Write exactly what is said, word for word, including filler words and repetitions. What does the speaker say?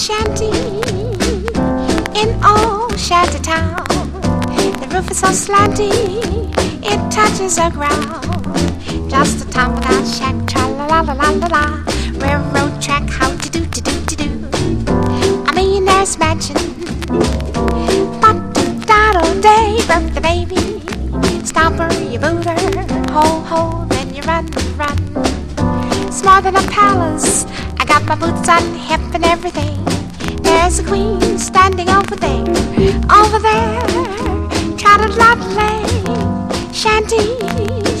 shanty in old shanty town. The roof is so slanty, it touches the ground. Just a tumble down shack, tra la la la la la la. Railroad track, how to do to do to do. A millionaire's mansion. Ba-da-da-da day, birthday baby. Stomper, you booter, ho ho, then you run, run. It's more than a palace. I got my boots on, hip and everything. There's a queen standing over there, over there. Try to lay shanty.